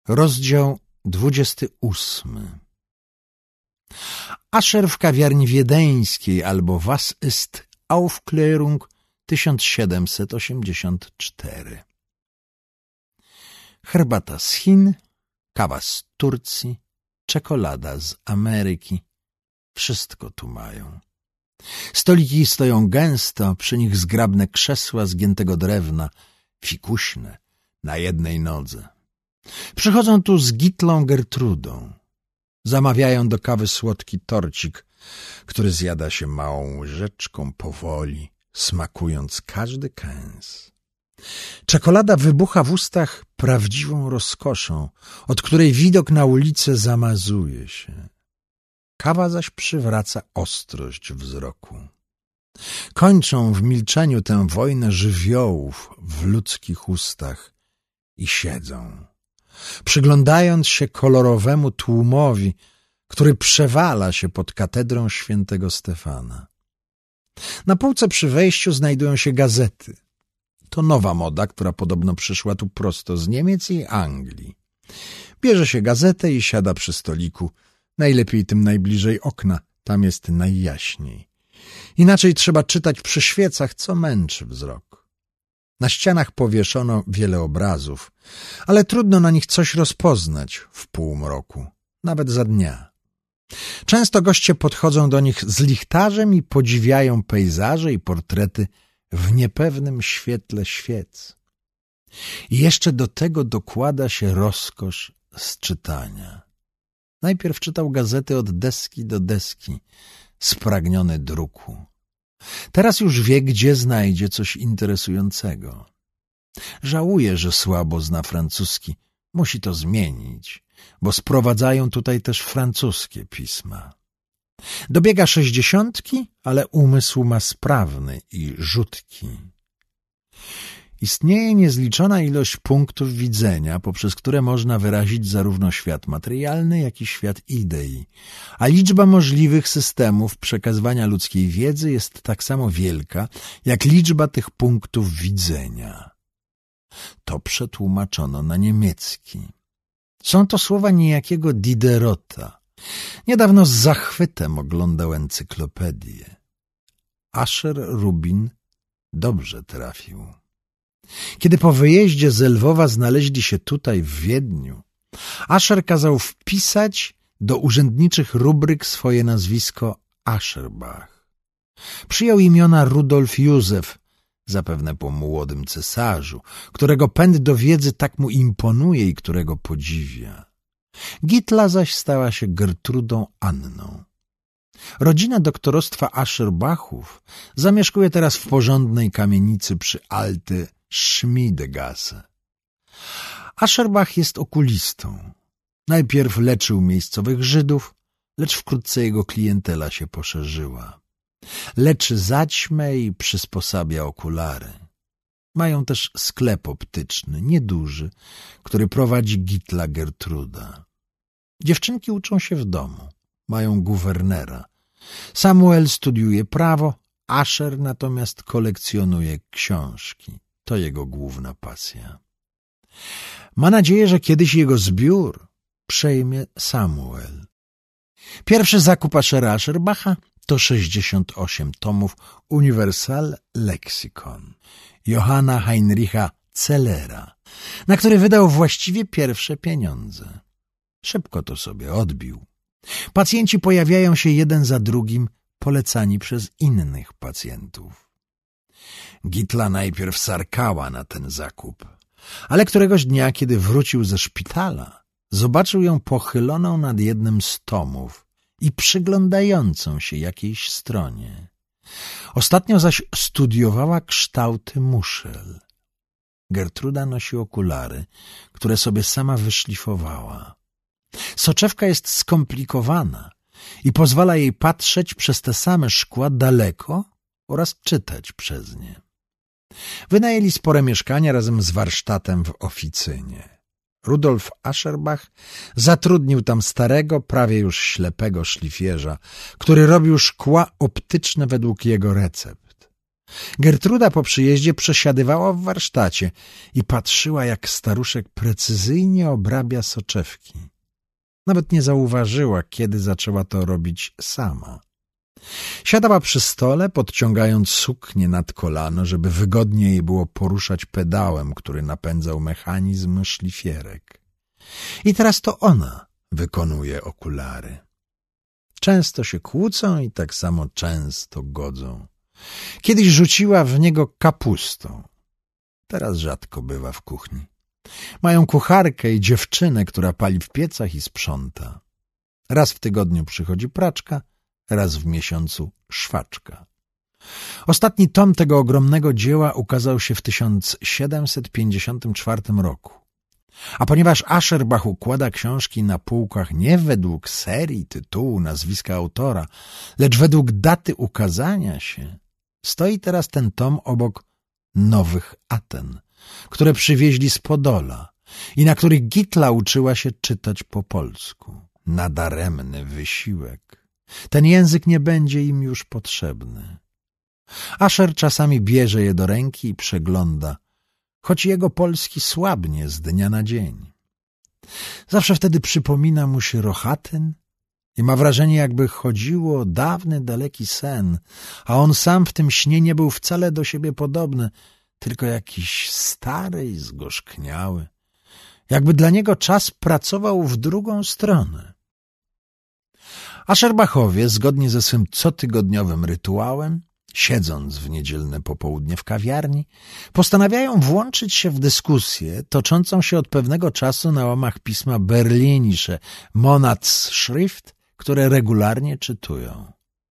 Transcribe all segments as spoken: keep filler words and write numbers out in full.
Rozdział dwudziesty ósmy. Ascher w kawiarni wiedeńskiej albo Was ist Aufklärung tysiąc siedemset osiemdziesiąt cztery. Herbata z Chin, kawa z Turcji, czekolada z Ameryki. Wszystko tu mają. Stoliki stoją gęsto, przy nich zgrabne krzesła z giętego drewna, fikuśne, na jednej nodze. Przychodzą tu z Gitlą Gertrudą. Zamawiają do kawy słodki torcik, który zjada się małą łyżeczką powoli, smakując każdy kęs. Czekolada wybucha w ustach prawdziwą rozkoszą, od której widok na ulicę zamazuje się. Kawa zaś przywraca ostrość wzroku. Kończą w milczeniu tę wojnę żywiołów w ludzkich ustach i siedzą, przyglądając się kolorowemu tłumowi, który przewala się pod katedrą świętego Stefana. Na półce przy wejściu znajdują się gazety. To nowa moda, która podobno przyszła tu prosto z Niemiec i Anglii. Bierze się gazetę i siada przy stoliku, najlepiej tym najbliżej okna, tam jest najjaśniej. Inaczej trzeba czytać przy świecach, co męczy wzrok. Na ścianach powieszono wiele obrazów, ale trudno na nich coś rozpoznać w półmroku, nawet za dnia. Często goście podchodzą do nich z lichtarzem i podziwiają pejzaże i portrety w niepewnym świetle świec. I jeszcze do tego dokłada się rozkosz z czytania. Najpierw czytał gazety od deski do deski, spragniony druku. Teraz już wie, gdzie znajdzie coś interesującego. Żałuje, że słabo zna francuski. Musi to zmienić, bo sprowadzają tutaj też francuskie pisma. Dobiega sześćdziesiątki, ale umysł ma sprawny i rzutki. Istnieje niezliczona ilość punktów widzenia, poprzez które można wyrazić zarówno świat materialny, jak i świat idei, a liczba możliwych systemów przekazywania ludzkiej wiedzy jest tak samo wielka, jak liczba tych punktów widzenia. To przetłumaczono na niemiecki. Są to słowa niejakiego Diderota. Niedawno z zachwytem oglądał encyklopedię. Ascher Rubin dobrze trafił. Kiedy po wyjeździe z Lwowa znaleźli się tutaj w Wiedniu, Ascher kazał wpisać do urzędniczych rubryk swoje nazwisko Ascherbach. Przyjął imiona Rudolf Józef, zapewne po młodym cesarzu, którego pęd do wiedzy tak mu imponuje i którego podziwia. Gitla zaś stała się Gertrudą Anną. Rodzina doktorostwa Ascherbachów zamieszkuje teraz w porządnej kamienicy przy Alte Schmiedegasse. Ascherbach jest okulistą. Najpierw leczył miejscowych Żydów, lecz wkrótce jego klientela się poszerzyła. Leczy zaćmę i przysposabia okulary. Mają też sklep optyczny, nieduży, który prowadzi Gitla Gertruda. Dziewczynki uczą się w domu. Mają guwernera. Samuel studiuje prawo, Ascher natomiast kolekcjonuje książki. To jego główna pasja. Ma nadzieję, że kiedyś jego zbiór przejmie Samuel. Pierwszy zakup Aschera Aszerbacha to sześćdziesiąt osiem tomów Universal Lexicon Johanna Heinricha Zellera, na który wydał właściwie pierwsze pieniądze. Szybko to sobie odbił. Pacjenci pojawiają się jeden za drugim, polecani przez innych pacjentów. Gitla najpierw sarkała na ten zakup, ale któregoś dnia, kiedy wrócił ze szpitala, zobaczył ją pochyloną nad jednym z tomów i przyglądającą się jakiejś stronie. Ostatnio zaś studiowała kształty muszel. Gertruda nosi okulary, które sobie sama wyszlifowała. Soczewka jest skomplikowana i pozwala jej patrzeć przez te same szkła daleko oraz czytać przez nie. Wynajęli spore mieszkania razem z warsztatem w oficynie. Rudolf Ascherbach zatrudnił tam starego, prawie już ślepego szlifierza, który robił szkła optyczne według jego recept. Gertruda po przyjeździe przesiadywała w warsztacie i patrzyła, jak staruszek precyzyjnie obrabia soczewki. Nawet nie zauważyła, kiedy zaczęła to robić sama. Siadała przy stole, podciągając suknię nad kolano, żeby wygodniej jej było poruszać pedałem, który napędzał mechanizm szlifierek. I teraz to ona wykonuje okulary. Często się kłócą i tak samo często godzą. Kiedyś rzuciła w niego kapustą. Teraz rzadko bywa w kuchni. Mają kucharkę i dziewczynę, która pali w piecach i sprząta. Raz w tygodniu przychodzi praczka, raz w miesiącu szwaczka. Ostatni tom tego ogromnego dzieła ukazał się w tysiąc siedemset pięćdziesiątym czwartym roku. A ponieważ Ascherbach układa książki na półkach nie według serii, tytułu, nazwiska autora, lecz według daty ukazania się, stoi teraz ten tom obok Nowych Aten, które przywieźli z Podola i na których Gitla uczyła się czytać po polsku. Nadaremny wysiłek. Ten język nie będzie im już potrzebny. Ascher czasami bierze je do ręki i przegląda, choć jego polski słabnie z dnia na dzień. Zawsze wtedy przypomina mu się Rohatyn i ma wrażenie, jakby chodziło o dawny, daleki sen, a on sam w tym śnie nie był wcale do siebie podobny, tylko jakiś stary i zgorzkniały. Jakby dla niego czas pracował w drugą stronę. Aszerbachowie, zgodnie ze swym cotygodniowym rytuałem, siedząc w niedzielne popołudnie w kawiarni, postanawiają włączyć się w dyskusję toczącą się od pewnego czasu na łamach pisma Berlinische Monatsschrift, które regularnie czytują.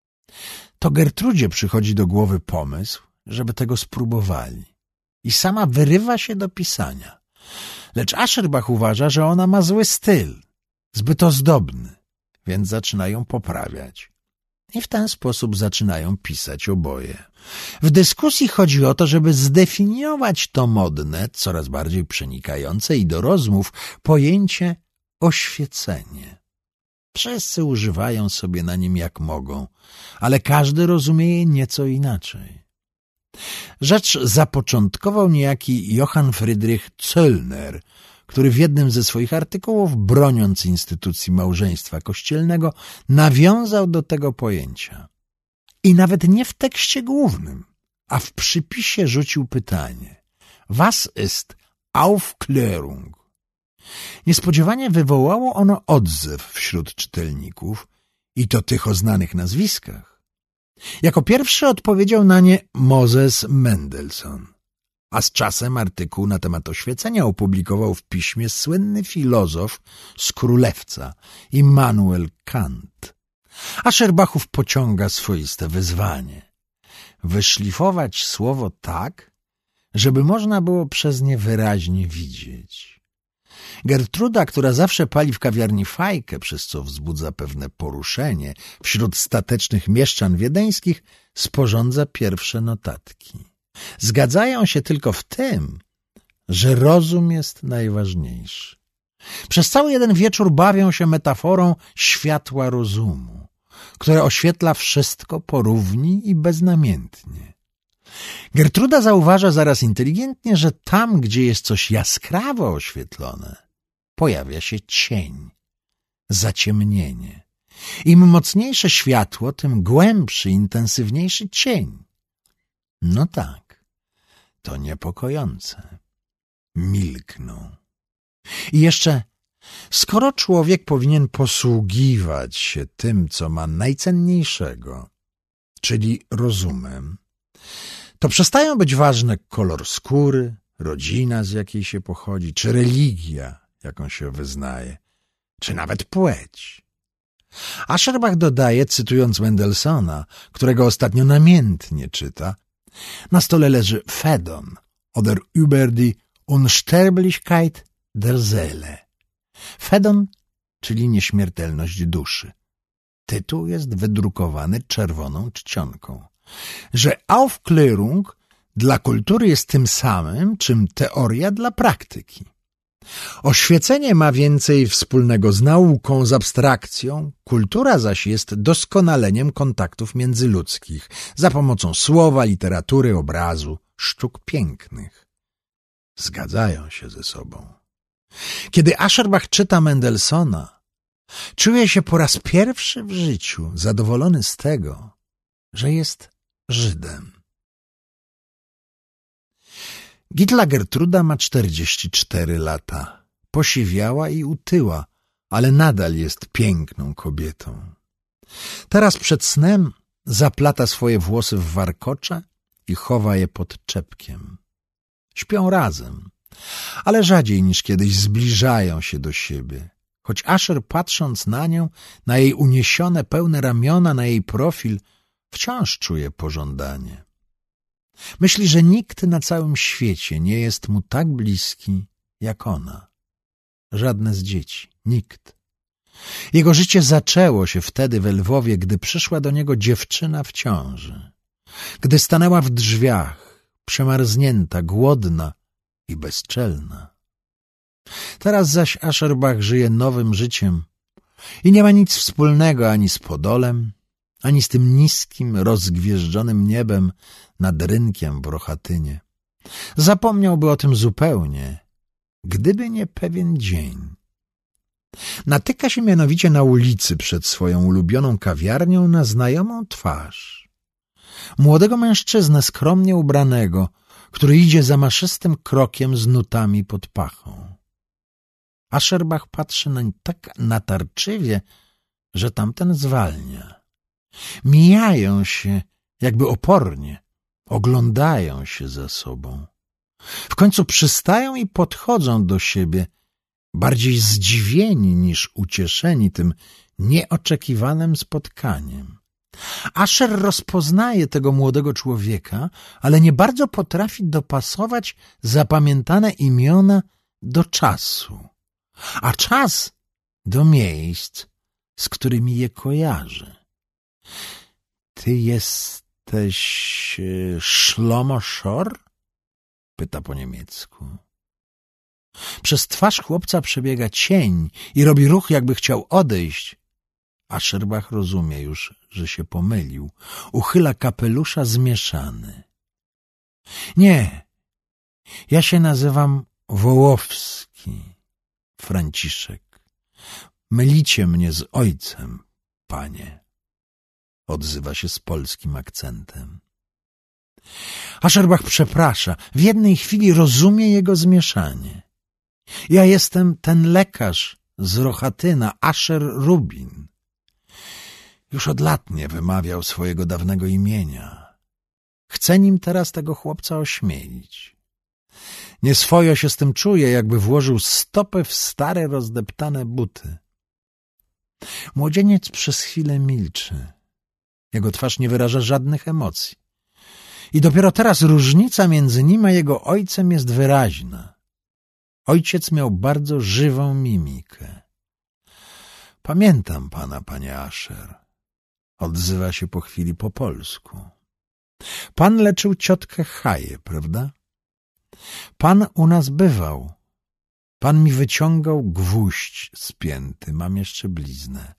To Gertrudzie przychodzi do głowy pomysł, żeby tego spróbowali. I sama wyrywa się do pisania. Lecz Ascherbach uważa, że ona ma zły styl, zbyt ozdobny, więc zaczynają poprawiać. I w ten sposób zaczynają pisać oboje. W dyskusji chodzi o to, żeby zdefiniować to modne, coraz bardziej przenikające i do rozmów pojęcie oświecenie. Wszyscy używają sobie na nim jak mogą, ale każdy rozumie je nieco inaczej. Rzecz zapoczątkował niejaki Johann Friedrich Zöllner, który w jednym ze swoich artykułów, broniąc instytucji małżeństwa kościelnego, nawiązał do tego pojęcia. I nawet nie w tekście głównym, a w przypisie rzucił pytanie: Was ist Aufklärung? Niespodziewanie wywołało ono odzew wśród czytelników, i to tych o znanych nazwiskach. Jako pierwszy odpowiedział na nie Moses Mendelssohn, a z czasem artykuł na temat oświecenia opublikował w piśmie słynny filozof z Królewca Immanuel Kant. Ascherbachów pociąga swoiste wyzwanie: wyszlifować słowo tak, żeby można było przez nie wyraźnie widzieć. Gertruda, która zawsze pali w kawiarni fajkę, przez co wzbudza pewne poruszenie wśród statecznych mieszczan wiedeńskich, sporządza pierwsze notatki. Zgadzają się tylko w tym, że rozum jest najważniejszy. Przez cały jeden wieczór bawią się metaforą światła rozumu, które oświetla wszystko porówni i beznamiętnie. Gertruda zauważa zaraz inteligentnie, że tam, gdzie jest coś jaskrawo oświetlone, pojawia się cień, zaciemnienie. Im mocniejsze światło, tym głębszy, intensywniejszy cień. No tak, to niepokojące. Milkną. I jeszcze, skoro człowiek powinien posługiwać się tym, co ma najcenniejszego, czyli rozumem, to przestają być ważne kolor skóry, rodzina, z jakiej się pochodzi, czy religia, jaką się wyznaje, czy nawet płeć. Ascherbach dodaje, cytując Mendelssohna, którego ostatnio namiętnie czyta: na stole leży Fedon oder über die Unsterblichkeit der Seele. Fedon, czyli nieśmiertelność duszy. Tytuł jest wydrukowany czerwoną czcionką. Że Aufklärung dla kultury jest tym samym, czym teoria dla praktyki. Oświecenie ma więcej wspólnego z nauką, z abstrakcją, kultura zaś jest doskonaleniem kontaktów międzyludzkich za pomocą słowa, literatury, obrazu, sztuk pięknych. Zgadzają się ze sobą. Kiedy Ascherbach czyta Mendelssohna, czuje się po raz pierwszy w życiu zadowolony z tego, że jest Żydem. Gitla Gertruda ma czterdzieści cztery lata. Posiwiała i utyła, ale nadal jest piękną kobietą. Teraz przed snem zaplata swoje włosy w warkocze i chowa je pod czepkiem. Śpią razem, ale rzadziej niż kiedyś zbliżają się do siebie. Choć Ascher, patrząc na nią, na jej uniesione, pełne ramiona, na jej profil, wciąż czuje pożądanie. Myśli, że nikt na całym świecie nie jest mu tak bliski jak ona. Żadne z dzieci, nikt. Jego życie zaczęło się wtedy we Lwowie, gdy przyszła do niego dziewczyna w ciąży. Gdy stanęła w drzwiach, przemarznięta, głodna i bezczelna. Teraz zaś Ascherbach żyje nowym życiem i nie ma nic wspólnego ani z Podolem, ani z tym niskim, rozgwieżdżonym niebem nad rynkiem w Rochatynie. Zapomniałby o tym zupełnie, gdyby nie pewien dzień. Natyka się mianowicie na ulicy przed swoją ulubioną kawiarnią na znajomą twarz. Młodego mężczyznę skromnie ubranego, który idzie zamaszystym krokiem z nutami pod pachą. Ascherbach patrzy nań tak natarczywie, że tamten zwalnia. Mijają się jakby opornie, oglądają się ze sobą. W końcu przystają i podchodzą do siebie, bardziej zdziwieni niż ucieszeni tym nieoczekiwanym spotkaniem. Ascher rozpoznaje tego młodego człowieka, ale nie bardzo potrafi dopasować zapamiętane imiona do czasu, a czas do miejsc, z którymi je kojarzy. Ty jesteś Shlomo Shor? Pyta po niemiecku. Przez twarz chłopca przebiega cień i robi ruch, jakby chciał odejść. Ascherbach rozumie już, że się pomylił. Uchyla kapelusza zmieszany. Nie, ja się nazywam Wołowski, Franciszek. Mylicie mnie z ojcem, panie. Odzywa się z polskim akcentem. Ascherbach przeprasza. W jednej chwili rozumie jego zmieszanie. Ja jestem ten lekarz z Rochatyna, Ascher Rubin. Już od lat nie wymawiał swojego dawnego imienia. Chce nim teraz tego chłopca ośmielić. Nieswojo się z tym czuje, jakby włożył stopy w stare, rozdeptane buty. Młodzieniec przez chwilę milczy. Jego twarz nie wyraża żadnych emocji. I dopiero teraz różnica między nim a jego ojcem jest wyraźna. Ojciec miał bardzo żywą mimikę. Pamiętam pana, panie Ascher. Odzywa się po chwili po polsku. Pan leczył ciotkę Chaję, prawda? Pan u nas bywał. Pan mi wyciągał gwóźdź spięty, mam jeszcze bliznę.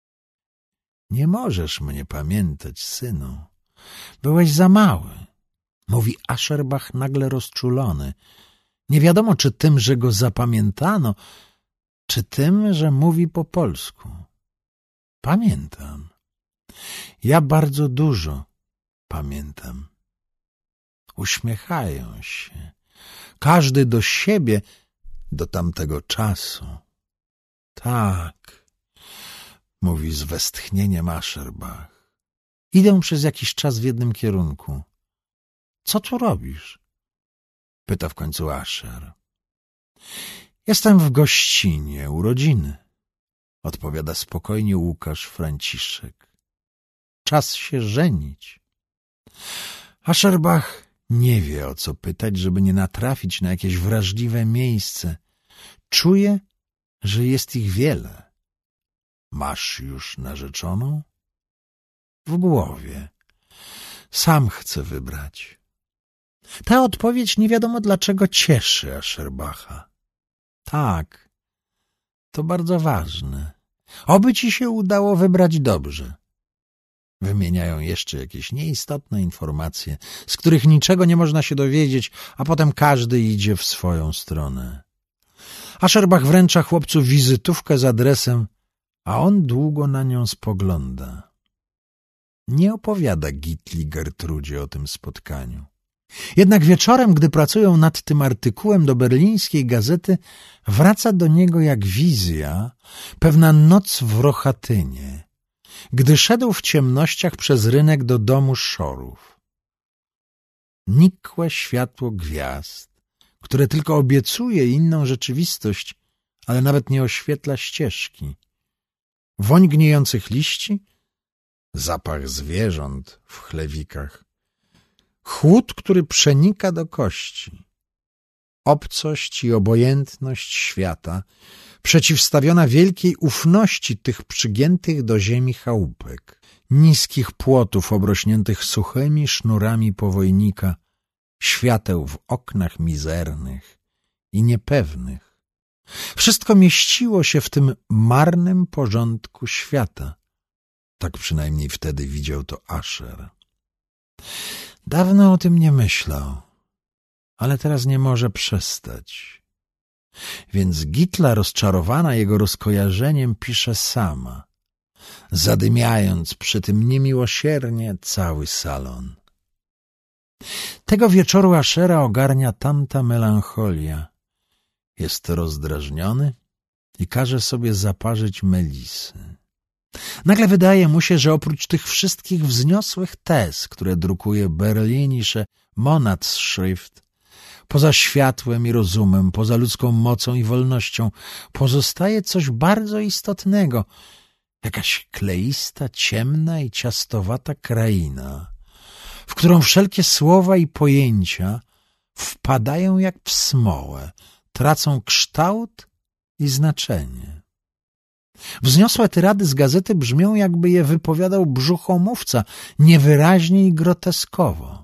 Nie możesz mnie pamiętać, synu. Byłeś za mały, mówi Ascherbach nagle rozczulony. Nie wiadomo, czy tym, że go zapamiętano, czy tym, że mówi po polsku. Pamiętam. Ja bardzo dużo pamiętam. Uśmiechają się. Każdy do siebie, do tamtego czasu. Tak, mówi z westchnieniem Ascherbach. Idę przez jakiś czas w jednym kierunku. Co tu robisz? Pyta w końcu Ascher. Jestem w gościnie, urodziny. Odpowiada spokojnie Łukasz Franciszek. Czas się żenić. Ascherbach nie wie, o co pytać, żeby nie natrafić na jakieś wrażliwe miejsce. Czuje, że jest ich wiele. Masz już narzeczoną? W głowie. Sam chce wybrać. Ta odpowiedź nie wiadomo dlaczego cieszy Ascherbacha. Tak, to bardzo ważne. Oby ci się udało wybrać dobrze. Wymieniają jeszcze jakieś nieistotne informacje, z których niczego nie można się dowiedzieć, a potem każdy idzie w swoją stronę. Ascherbach wręcza chłopcu wizytówkę z adresem, a on długo na nią spogląda. Nie opowiada Gitli Gertrudzie o tym spotkaniu. Jednak wieczorem, gdy pracują nad tym artykułem do berlińskiej gazety, wraca do niego jak wizja pewna noc w Rochatynie, gdy szedł w ciemnościach przez rynek do domu Szorów. Nikłe światło gwiazd, które tylko obiecuje inną rzeczywistość, ale nawet nie oświetla ścieżki. Woń gniejących liści, zapach zwierząt w chlewikach, chłód, który przenika do kości, obcość i obojętność świata, przeciwstawiona wielkiej ufności tych przygiętych do ziemi chałupek, niskich płotów obrośniętych suchymi sznurami powojnika, świateł w oknach mizernych i niepewnych. Wszystko mieściło się w tym marnym porządku świata. Tak przynajmniej wtedy widział to Ascher. Dawno o tym nie myślał, ale teraz nie może przestać. Więc Gitla, rozczarowana jego rozkojarzeniem, pisze sama, zadymiając przy tym niemiłosiernie cały salon. Tego wieczoru Aschera ogarnia tamta melancholia. Jest rozdrażniony i każe sobie zaparzyć melisy. Nagle wydaje mu się, że oprócz tych wszystkich wzniosłych tez, które drukuje Berlinische Monatsschrift, poza światłem i rozumem, poza ludzką mocą i wolnością, pozostaje coś bardzo istotnego, jakaś kleista, ciemna i ciastowata kraina, w którą wszelkie słowa i pojęcia wpadają jak w smołę, tracą kształt i znaczenie. Wzniosłe tyrady z gazety brzmią, jakby je wypowiadał brzuchomówca, niewyraźnie i groteskowo.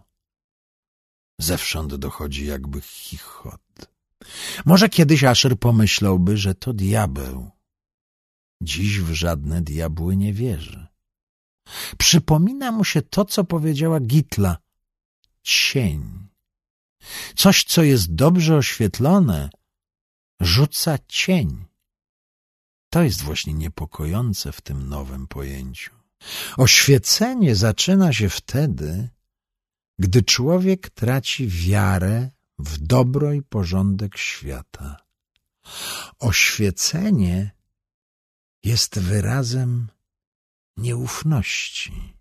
Zewsząd dochodzi jakby chichot. Może kiedyś Ascher pomyślałby, że to diabeł. Dziś w żadne diabły nie wierzy. Przypomina mu się to, co powiedziała Gitla. Cień. Coś, co jest dobrze oświetlone, rzuca cień. To jest właśnie niepokojące w tym nowym pojęciu. Oświecenie zaczyna się wtedy, gdy człowiek traci wiarę w dobro i porządek świata. Oświecenie jest wyrazem nieufności.